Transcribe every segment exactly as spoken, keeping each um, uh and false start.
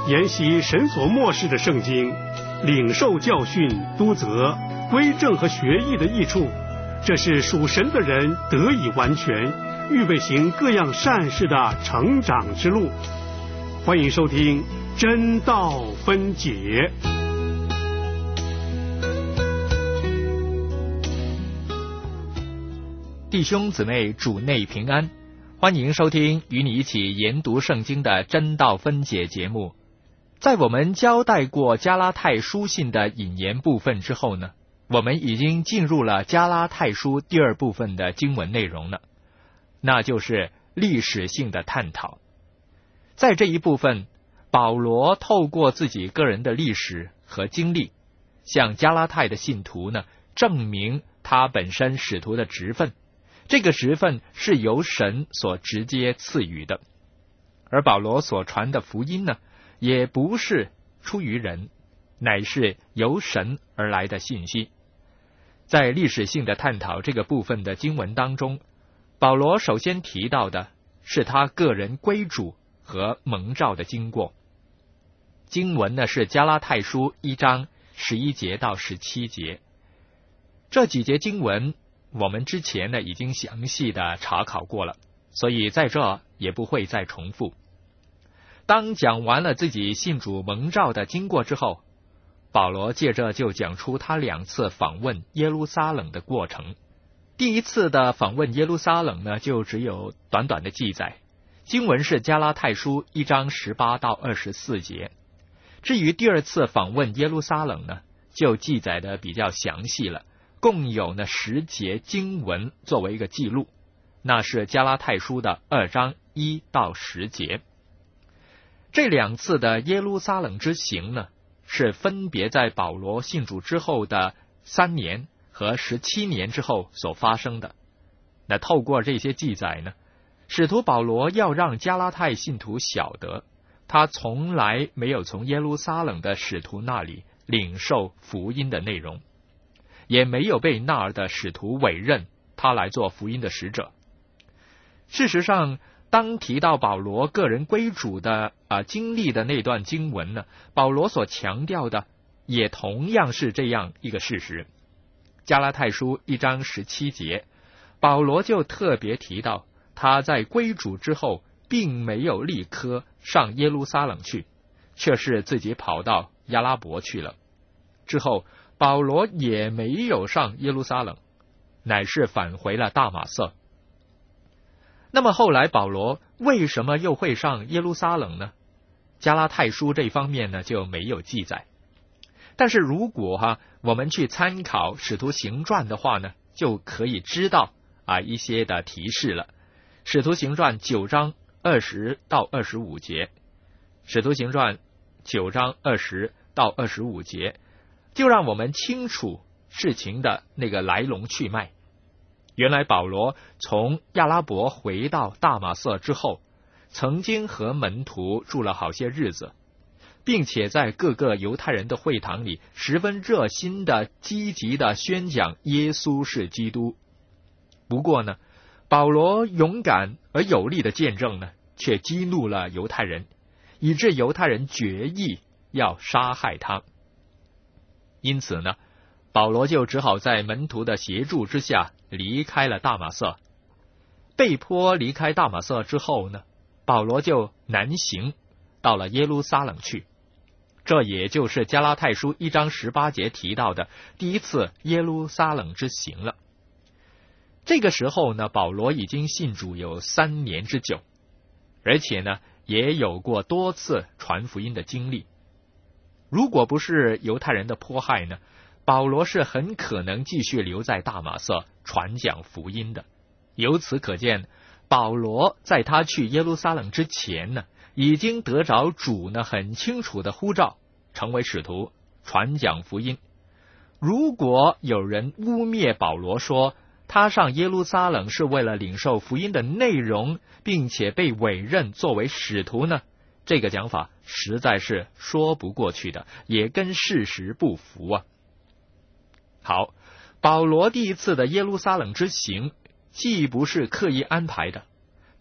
研习神所默示的圣经，领受教训、督责、归正和学艺的益处，这是属神的人得以完全，预备行各样善事的成长之路。欢迎收听真道分解。 弟兄姊妹，主内平安，欢迎收听与你一起研读圣经的真道分解节目。在我们交代过加拉太书信的引言部分之后呢，我们已经进入了加拉太书第二部分的经文内容了，那就是历史性的探讨。在这一部分，保罗透过自己个人的历史和经历，向加拉太的信徒呢，证明他本身使徒的职分，这个职分是由神所直接赐予的。而保罗所传的福音呢，也不是出于人，乃是由神而来的信息。在历史性的探讨这个部分的经文当中，保罗首先提到的是他个人归主和蒙召的经过。经文呢是加拉太书一章十一节到十七节。这几节经文我们之前呢已经详细的查考过了，所以在这也不会再重复。当讲完了自己信主蒙召的经过之后，保罗接着就讲出他两次访问耶路撒冷的过程。第一次的访问耶路撒冷呢，就只有短短的记载，经文是加拉太书一章十八到二十四节。至于第二次访问耶路撒冷呢，就记载的比较详细了，共有呢十节经文作为一个记录，那是加拉太书的二章一到十节。这两次的耶路撒冷之行呢，是分别在保罗信主之后的三年和十七年之后所发生的。那透过这些记载呢，使徒保罗要让加拉太信徒晓得，他从来没有从耶路撒冷的使徒那里领受福音的内容，也没有被那儿的使徒委任他来做福音的使者。事实上，当提到保罗个人归主的啊经历的那段经文呢，保罗所强调的也同样是这样一个事实。加拉太书一章十七节，保罗就特别提到他在归主之后并没有立刻上耶路撒冷去，却是自己跑到亚拉伯去了。之后保罗也没有上耶路撒冷，乃是返回了大马色。那么后来保罗为什么又会上耶路撒冷呢？加拉太书这方面呢就没有记载。但是如果哈我们去参考使徒行传的话呢，就可以知道啊一些的提示了。使徒行传九章二十到二十五节，使徒行传九章二十到二十五节，就让我们清楚事情的那个来龙去脉。原来保罗从亚拉伯回到大马色之后，曾经和门徒住了好些日子，并且在各个犹太人的会堂里十分热心的积极的宣讲耶稣是基督。不过呢，保罗勇敢而有力的见证呢，却激怒了犹太人，以致犹太人决意要杀害他。因此呢，保罗就只好在门徒的协助之下离开了大马色。被迫离开大马色之后呢，保罗就南行到了耶路撒冷去。这也就是加拉太书一章十八节提到的第一次耶路撒冷之行了。这个时候呢，保罗已经信主有三年之久，而且呢也有过多次传福音的经历。如果不是犹太人的迫害呢，保罗是很可能继续留在大马色传讲福音的。由此可见，保罗在他去耶路撒冷之前呢，已经得着主呢很清楚的呼召，成为使徒，传讲福音。如果有人污蔑保罗说他上耶路撒冷是为了领受福音的内容，并且被委任作为使徒呢，这个讲法实在是说不过去的，也跟事实不符啊。好，保罗第一次的耶路撒冷之行既不是刻意安排的，他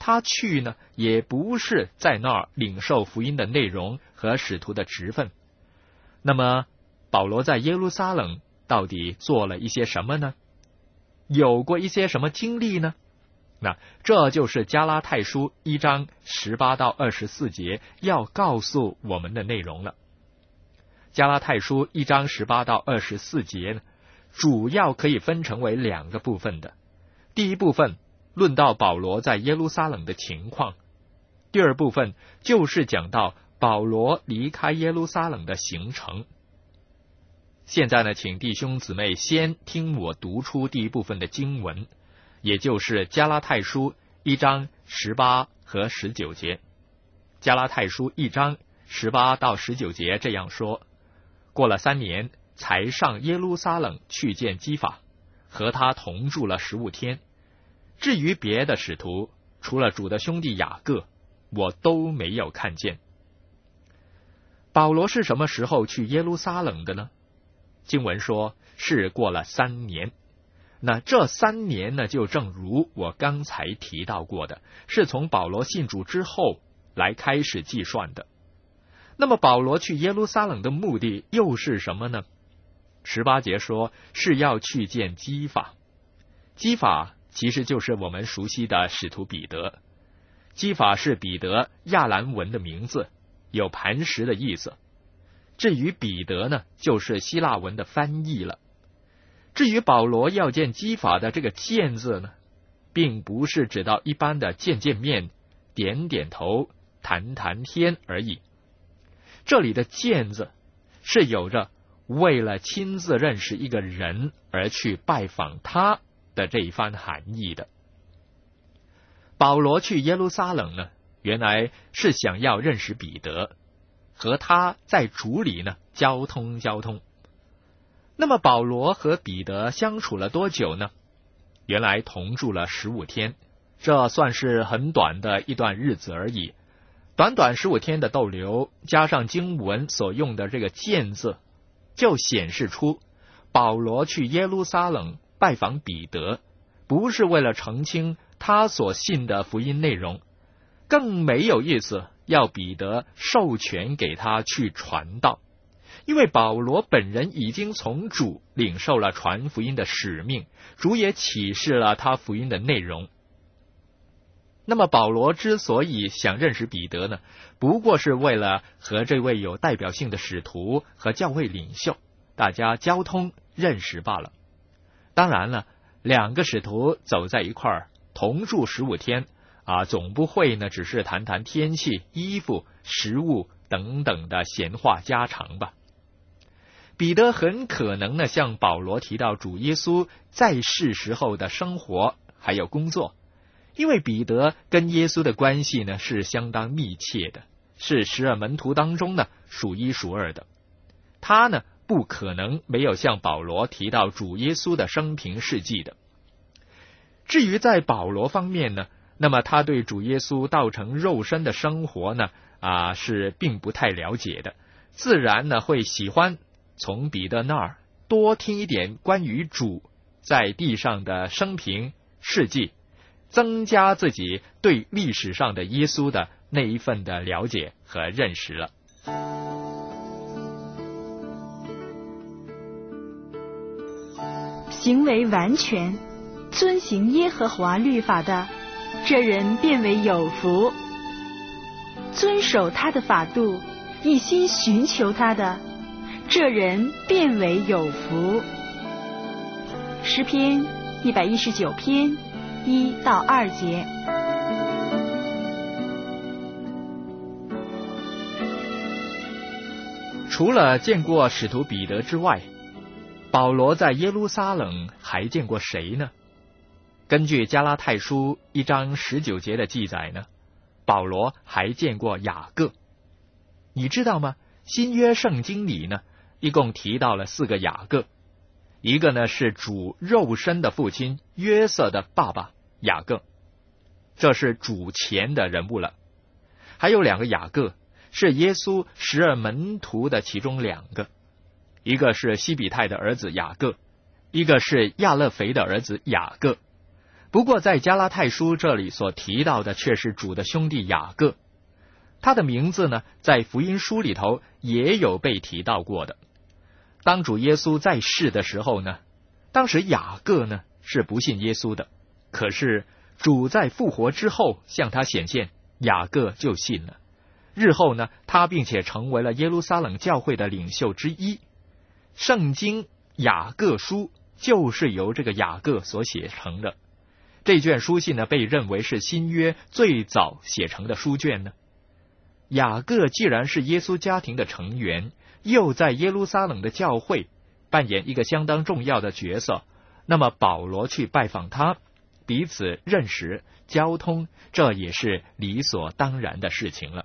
他去呢，也不是在那儿领受福音的内容和使徒的职分。那么保罗在耶路撒冷到底做了一些什么呢？有过一些什么经历呢？那这就是加拉太书一章十八到二十四节要告诉我们的内容了。加拉太书一章十八到二十四节呢，主要可以分成为两个部分的。第一部分论到保罗在耶路撒冷的情况，第二部分就是讲到保罗离开耶路撒冷的行程。现在呢，请弟兄姊妹先听我读出第一部分的经文，也就是加拉太书一章十八和十九节。加拉太书一章十八到十九节这样说：过了三年，才上耶路撒冷去见基法，和他同住了十五天。至于别的使徒，除了主的兄弟雅各，我都没有看见。保罗是什么时候去耶路撒冷的呢？经文说是过了三年。那这三年呢，就正如我刚才提到过的，是从保罗信主之后来开始计算的。那么保罗去耶路撒冷的目的又是什么呢？十八节说是要去见基法。基法其实就是我们熟悉的使徒彼得。基法是彼得亚兰文的名字，有磐石的意思。至于彼得呢，就是希腊文的翻译了。至于保罗要见基法的这个见字呢，并不是指到一般的见见面、点点头、谈谈天而已。这里的见字是有着为了亲自认识一个人而去拜访他的这一番含义的。保罗去耶路撒冷呢，原来是想要认识彼得，和他在主里呢交通交通。那么保罗和彼得相处了多久呢？原来同住了十五天，这算是很短的一段日子而已。短短十五天的逗留，加上经文所用的这个见字，就显示出保罗去耶路撒冷拜访彼得，不是为了澄清他所信的福音内容，更没有意思要彼得授权给他去传道，因为保罗本人已经从主领受了传福音的使命，主也启示了他福音的内容。那么保罗之所以想认识彼得呢，不过是为了和这位有代表性的使徒和教会领袖大家交通认识罢了。当然了，两个使徒走在一块儿，同住十五天啊，总不会呢只是谈谈天气、衣服、食物等等的闲话家常吧。彼得很可能呢向保罗提到主耶稣在世时候的生活还有工作，因为彼得跟耶稣的关系呢是相当密切的，是十二门徒当中呢数一数二的。他呢不可能没有向保罗提到主耶稣的生平事迹的。至于在保罗方面呢，那么他对主耶稣道成肉身的生活呢啊是并不太了解的，自然呢会喜欢从彼得那儿多听一点关于主在地上的生平事迹，增加自己对历史上的耶稣的那一份的了解和认识了。 行为完全，遵行耶和华律法的，这人便为有福；遵守他的法度，一心寻求他的，这人便为有福。诗篇一百一十九篇一到二节。 除了见过使徒彼得之外，保罗在耶路撒冷还见过谁呢？根据加拉太书一章十九节的记载呢，保罗还见过雅各。你知道吗？新约圣经里呢，一共提到了四个雅各。一个呢是主肉身的父亲约瑟的爸爸雅各，这是主前的人物了。还有两个雅各，是耶稣十二门徒的其中两个，一个是西比泰的儿子雅各，一个是亚勒腓的儿子雅各。 不过在加拉太书这里所提到的却是主的兄弟雅各，他的名字呢，在福音书里头也有被提到过的。当主耶稣在世的时候呢，当时雅各呢是不信耶稣的，可是主在复活之后向他显现，雅各就信了。日后呢，他并且成为了耶路撒冷教会的领袖之一。圣经雅各书就是由这个雅各所写成的。这卷书信呢，被认为是新约最早写成的书卷呢。雅各既然是耶稣家庭的成员，又在耶路撒冷的教会扮演一个相当重要的角色，那么保罗去拜访他，彼此认识交通，这也是理所当然的事情了。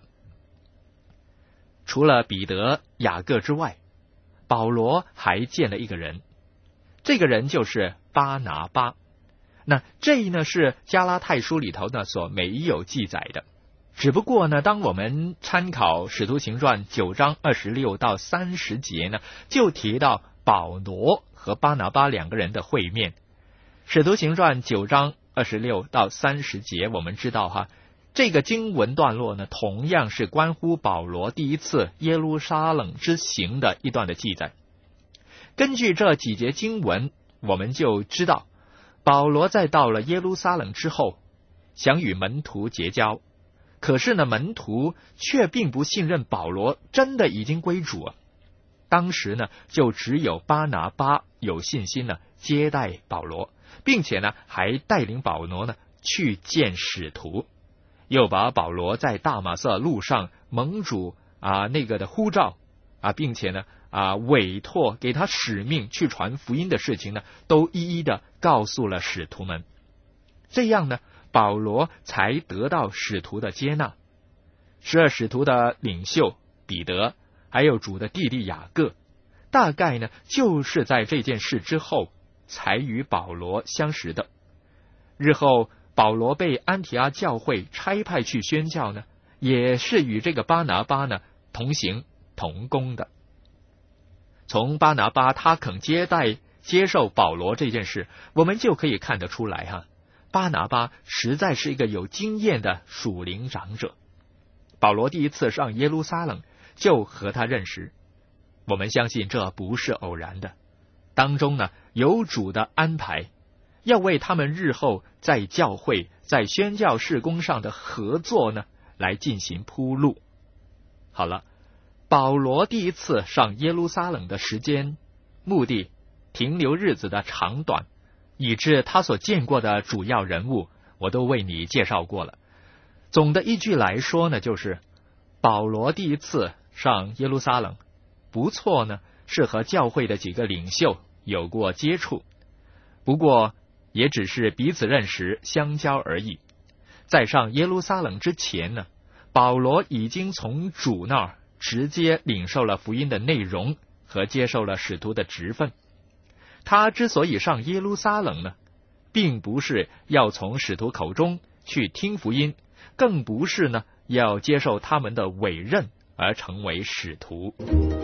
除了彼得、雅各之外，保罗还见了一个人，这个人就是巴拿巴。那这呢是加拉太书里头呢所没有记载的，只不过呢，当我们参考使徒行传九章二十六到三十节呢，就提到保罗和巴拿巴两个人的会面。使徒行传九章二十六到三十节，我们知道哈，这个经文段落呢，同样是关乎保罗第一次耶路撒冷之行的一段的记载。根据这几节经文，我们就知道保罗在到了耶路撒冷之后，想与门徒结交，可是呢，门徒却并不信任保罗真的已经归主啊。当时呢，就只有巴拿巴有信心呢接待保罗，并且呢还带领保罗呢去见使徒，又把保罗在大马色路上蒙主啊那个的呼召啊，并且呢啊委托给他使命去传福音的事情呢，都一一的告诉了使徒们。这样呢，保罗才得到使徒的接纳。十二使徒的领袖彼得，还有主的弟弟雅各，大概呢就是在这件事之后才与保罗相识的。日后保罗被安提阿教会差派去宣教呢，也是与这个巴拿巴呢同行同工的。从巴拿巴他肯接待接受保罗这件事，我们就可以看得出来哈，巴拿巴实在是一个有经验的属灵长者。保罗第一次上耶路撒冷就和他认识，我们相信这不是偶然的，当中呢有主的安排，要为他们日后在教会在宣教事工上的合作呢来进行铺路。好了，保罗第一次上耶路撒冷的时间、目的、停留日子的长短，以致他所见过的主要人物，我都为你介绍过了。总的一句来说呢，就是保罗第一次上耶路撒冷，不错呢，是和教会的几个领袖有过接触，不过也只是彼此认识相交而已。在上耶路撒冷之前呢，保罗已经从主那儿直接领受了福音的内容和接受了使徒的职分。他之所以上耶路撒冷呢，并不是要从使徒口中去听福音，更不是呢要接受他们的委任而成为使徒。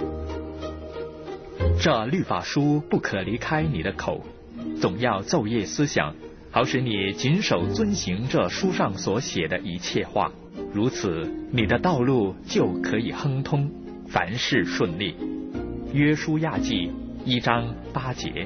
这律法书不可离开你的口，总要昼夜思想，好使你谨守遵行这书上所写的一切话，如此你的道路就可以亨通，凡事顺利。约书亚记一章八节。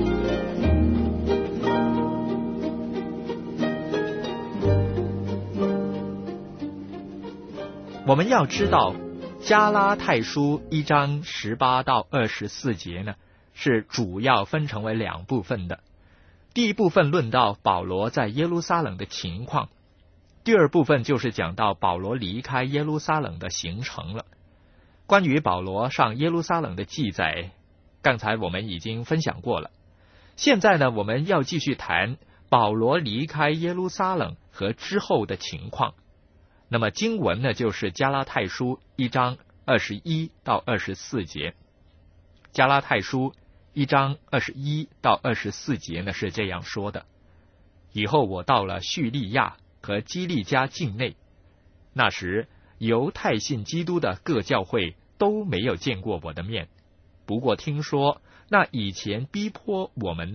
我们要知道加拉太书一章十八到二十四节呢，是主要分成为两部分的。第一部分论到保罗在耶路撒冷的情况，第二部分就是讲到保罗离开耶路撒冷的行程了。关于保罗上耶路撒冷的记载，刚才我们已经分享过了。现在呢，我们要继续谈保罗离开耶路撒冷和之后的情况。那么经文呢，就是加拉太书一章二十一到二十四节。加拉太书一章二十一到二十四节呢是这样说的：以后我到了叙利亚和基利家境内，那时犹太信基督的各教会都没有见过我的面，不过听说那以前逼迫我们的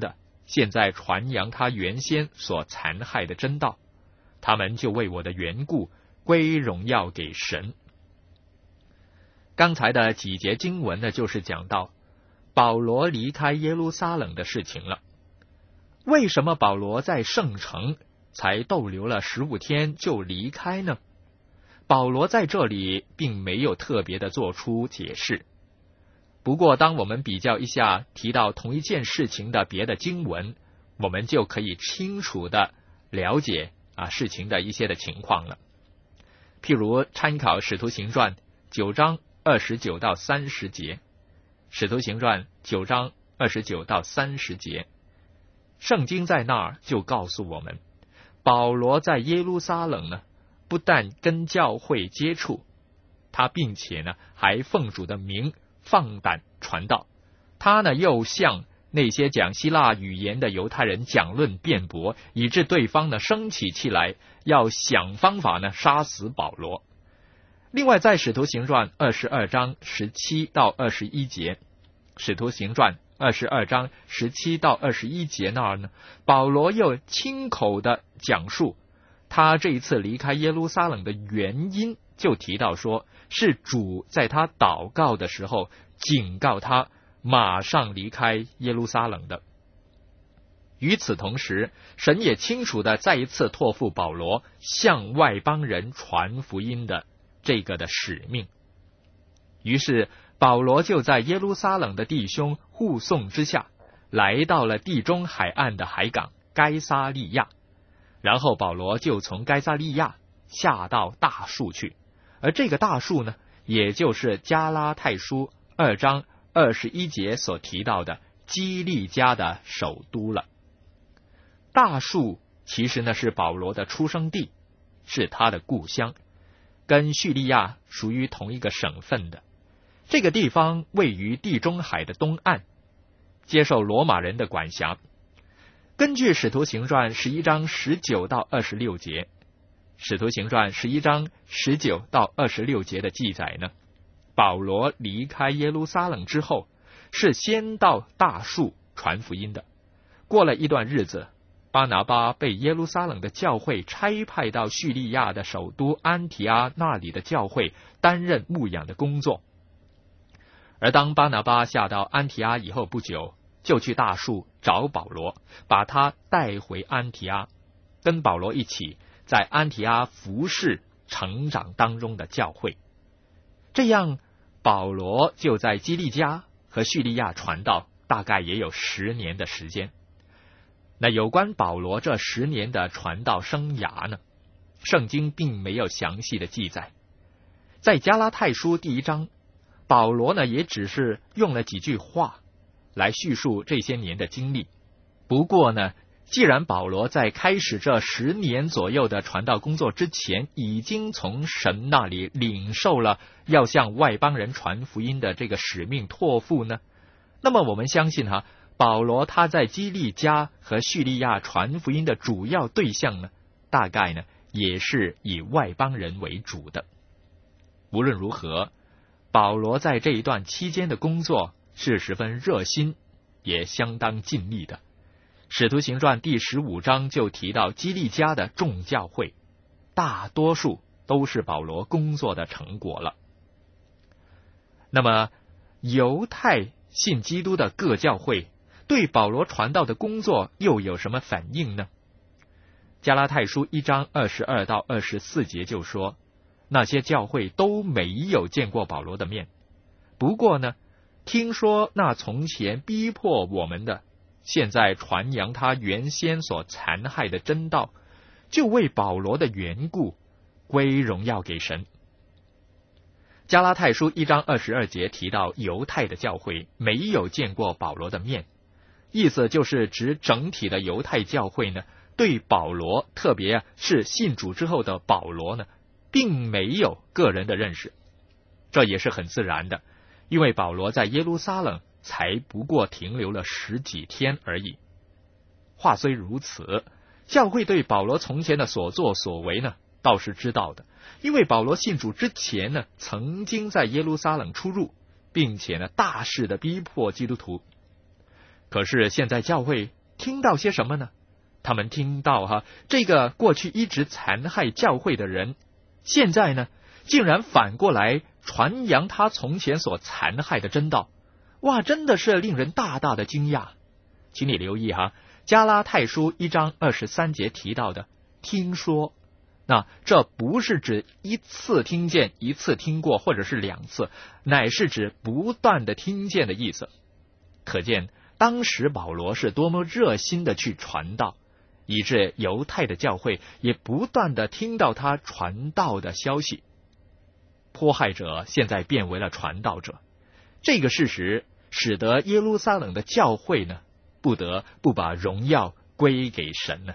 现在传扬他原先所残害的真道，他们就为我的缘故归荣耀给神。刚才的几节经文呢，就是讲到保罗离开耶路撒冷的事情了。为什么保罗在圣城才逗留了十五天就离开呢？保罗在这里并没有特别的做出解释。不过当我们比较一下提到同一件事情的别的经文，我们就可以清楚的了解啊事情的一些的情况了。譬如参考使徒行传九章二十九到三十节，使徒行传九章二十九到三十节，圣经在那儿就告诉我们，保罗在耶路撒冷呢，不但跟教会接触，他并且呢还奉主的名放胆传道。他呢又向那些讲希腊语言的犹太人讲论辩驳，以致对方呢生起气来，要想方法呢杀死保罗。另外在使徒行传二十二章十七到二十一节，使徒行传二十二章十七到二十一节那儿呢，保罗又亲口的讲述他这一次离开耶路撒冷的原因，就提到说是主在他祷告的时候警告他马上离开耶路撒冷的。与此同时，神也清楚的再一次托付保罗向外邦人传福音的这个的使命。于是保罗就在耶路撒冷的弟兄护送之下，来到了地中海岸的海港该撒利亚，然后保罗就从该撒利亚下到大树去，而这个大树呢，也就是加拉太书二章二十一节所提到的基利家的首都了。大树其实呢是保罗的出生地，是他的故乡，跟叙利亚属于同一个省份的。这个地方位于地中海的东岸，接受罗马人的管辖。根据使徒行传十一章十九到二十六节，使徒行传十一章十九到二十六节的记载呢，保罗离开耶路撒冷之后，是先到大树传福音的。过了一段日子，巴拿巴被耶路撒冷的教会差派到叙利亚的首都安提阿那里的教会担任牧养的工作。而当巴拿巴下到安提阿以后不久，就去大树找保罗，把他带回安提阿，跟保罗一起在安提阿服侍成长当中的教会。这样保罗就在基利家和叙利亚传道，大概也有十年的时间。那有关保罗这十年的传道生涯呢，圣经并没有详细的记载。在加拉太书第一章，保罗呢也只是用了几句话来叙述这些年的经历。不过呢，既然保罗在开始这十年左右的传道工作之前，已经从神那里领受了要向外邦人传福音的这个使命托付呢，那么我们相信哈，保罗他在基利家和叙利亚传福音的主要对象呢，大概呢也是以外邦人为主的。无论如何，保罗在这一段期间的工作是十分热心，也相当尽力的。使徒行传第十五章就提到基利家的众教会，大多数都是保罗工作的成果了。那么犹太信基督的各教会对保罗传道的工作又有什么反应呢？加拉太书一章二十二到二十四节就说，那些教会都没有见过保罗的面，不过呢，听说那从前逼迫我们的，现在传扬他原先所残害的真道，就为保罗的缘故归荣耀给神。加拉太书一章二十二节提到犹太的教会没有见过保罗的面，意思就是指整体的犹太教会呢，对保罗，特别是信主之后的保罗呢，并没有个人的认识。这也是很自然的，因为保罗在耶路撒冷才不过停留了十几天而已。话虽如此，教会对保罗从前的所作所为呢，倒是知道的，因为保罗信主之前呢，曾经在耶路撒冷出入，并且呢，大肆的逼迫基督徒。可是现在教会听到些什么呢？他们听到哈，这个过去一直残害教会的人，现在呢，竟然反过来传扬他从前所残害的真道。哇，真的是令人大大的惊讶。请你留意哈，加拉太书一章二十三节提到的听说，那这不是指一次听见，一次听过，或者是两次，乃是指不断的听见的意思。可见当时保罗是多么热心的去传道，以致犹太的教会也不断的听到他传道的消息。迫害者现在变为了传道者，这个事实使得耶路撒冷的教会呢，不得不把荣耀归给神呢。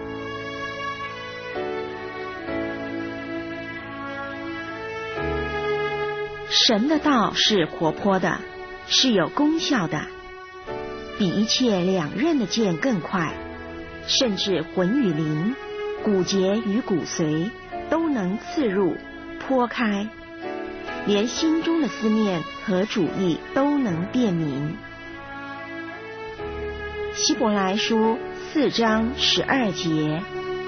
神的道是活泼的，是有功效的，比一切两刃的剑更快，甚至魂与灵、骨节与骨髓都能刺入、剖开，连心中的思念和主意都能辨明。希伯来书四章十二节。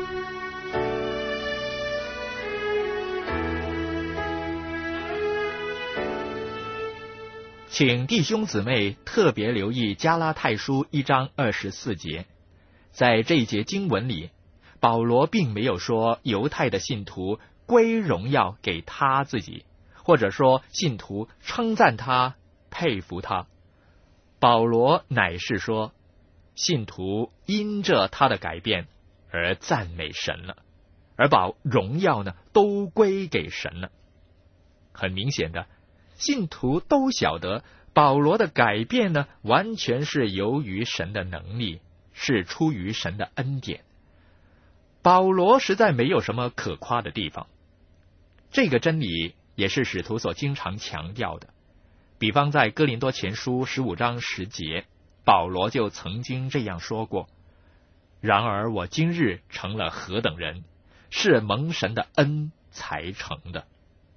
请弟兄姊妹特别留意加拉太书一章二十四节，在这一节经文里，保罗并没有说犹太的信徒归荣耀给他自己，或者说信徒称赞他、佩服他。保罗乃是说，信徒因着他的改变而赞美神了，而把荣耀呢都归给神了。很明显的，信徒都晓得保罗的改变呢，完全是由于神的能力，是出于神的恩典。保罗实在没有什么可夸的地方，这个真理也是使徒所经常强调的。比方在哥林多前书十五章十节，保罗就曾经这样说过：然而我今日成了何等人，是蒙神的恩才成的。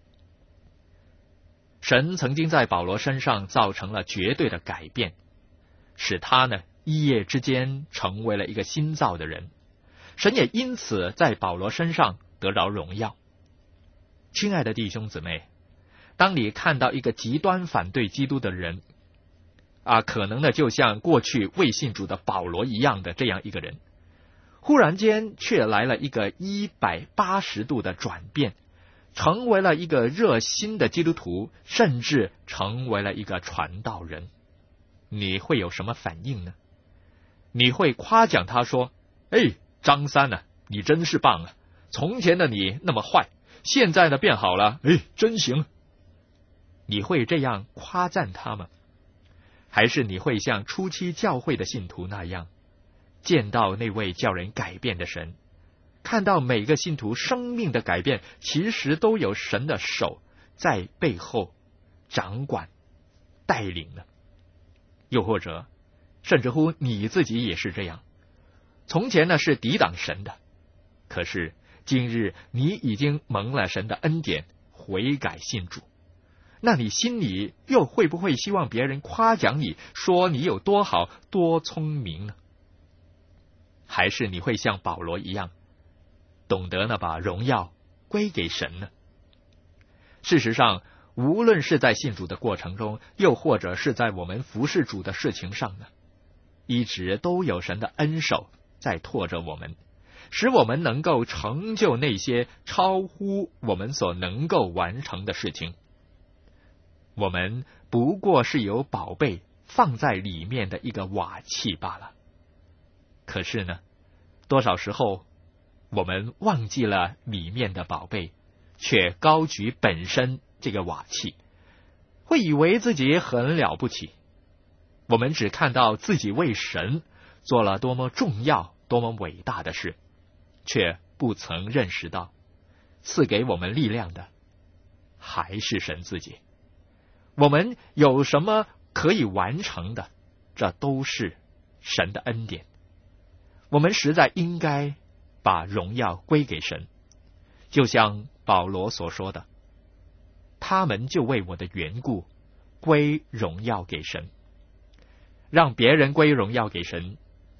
神曾经在保罗身上造成了绝对的改变，使他呢一夜之间成为了一个新造的人。神也因此在保罗身上得着荣耀。亲爱的弟兄姊妹，当你看到一个极端反对基督的人啊，可能呢就像过去未信主的保罗一样的这样一个人，忽然间却来了一个一百八十度的转变，成为了一个热心的基督徒，甚至成为了一个传道人，你会有什么反应呢？你会夸奖他说：哎，张三啊，你真是棒啊，从前的你那么坏，现在呢变好了，哎，真行。你会这样夸赞他吗？还是你会像初期教会的信徒那样，见到那位叫人改变的神，看到每个信徒生命的改变其实都有神的手在背后掌管带领呢？又或者甚至乎你自己也是这样，从前呢是抵挡神的，可是今日你已经蒙了神的恩典，悔改信主，那你心里又会不会希望别人夸奖你，说你有多好多聪明呢？还是你会像保罗一样，懂得呢把荣耀归给神呢？事实上，无论是在信主的过程中，又或者是在我们服侍主的事情上呢，一直都有神的恩手在托着我们，使我们能够成就那些超乎我们所能够完成的事情。我们不过是有宝贝放在里面的一个瓦器罢了。可是呢，多少时候我们忘记了里面的宝贝，却高举本身这个瓦器，会以为自己很了不起。我们只看到自己为神做了多么重要、多么伟大的事，却不曾认识到赐给我们力量的还是神自己。我们有什么可以完成的，这都是神的恩典。我们实在应该把荣耀归给神，就像保罗所说的，他们就为我的缘故归荣耀给神。让别人归荣耀给神，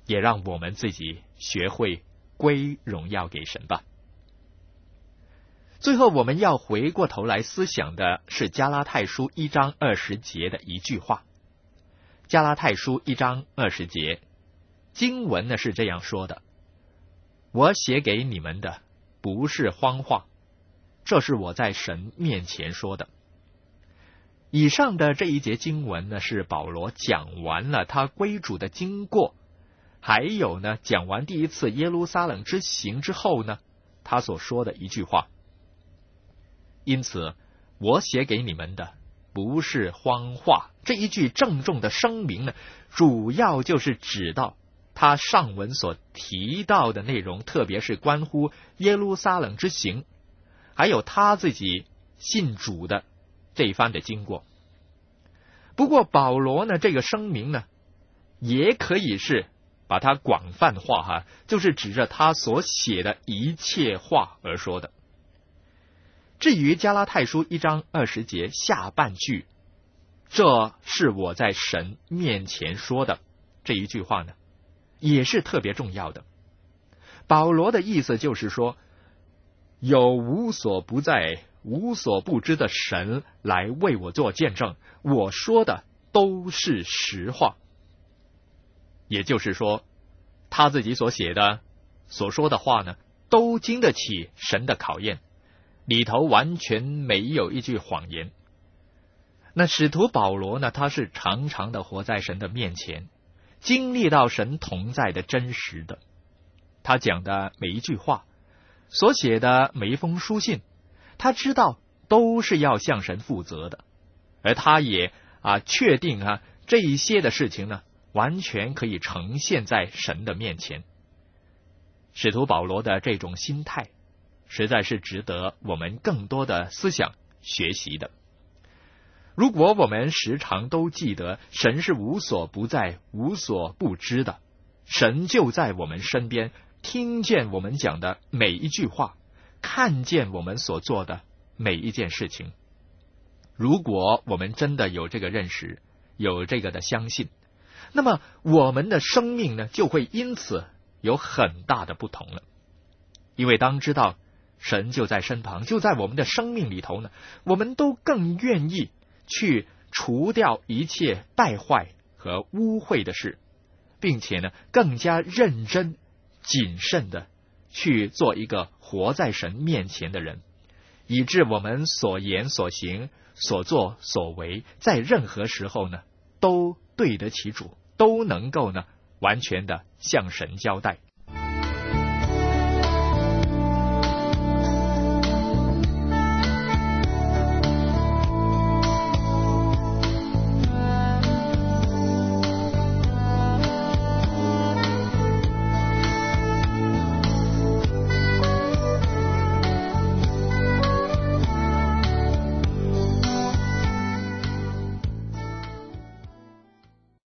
也让我们自己学会归荣耀给神吧。最后我们要回过头来思想的是加拉太书一章二十节的一句话。加拉太书一章二十节经文呢是这样说的：我写给你们的不是荒话，这是我在神面前说的。以上的这一节经文呢，是保罗讲完了他归主的经过，还有呢讲完第一次耶路撒冷之行之后呢，他所说的一句话。因此我写给你们的不是荒话，这一句郑重的声明呢，主要就是指到他上文所提到的内容，特别是关乎耶路撒冷之行，还有他自己信主的这一番的经过。不过保罗呢，这个声明呢，也可以是把它广泛化哈，就是指着他所写的一切话而说的。至于加拉太书一章二十节下半句，这是我在神面前说的这一句话呢，也是特别重要的。保罗的意思就是说，有无所不在、无所不知的神来为我做见证，我说的都是实话。也就是说，他自己所写的、所说的话呢，都经得起神的考验，里头完全没有一句谎言。那使徒保罗呢，他是常常的活在神的面前，经历到神同在的真实的。他讲的每一句话，所写的每一封书信，他知道都是要向神负责的，而他也啊确定啊这一些的事情呢，完全可以呈现在神的面前。使徒保罗的这种心态，实在是值得我们更多的思想学习的。如果我们时常都记得神是无所不在、无所不知的，神就在我们身边，听见我们讲的每一句话，看见我们所做的每一件事情。如果我们真的有这个认识，有这个的相信，那么我们的生命呢，就会因此有很大的不同了。因为当知道神就在身旁，就在我们的生命里头呢，我们都更愿意去除掉一切败坏和污秽的事，并且呢，更加认真谨慎的去做一个活在神面前的人，以致我们所言所行所作所为，在任何时候呢，都对得起主，都能够呢完全的向神交代。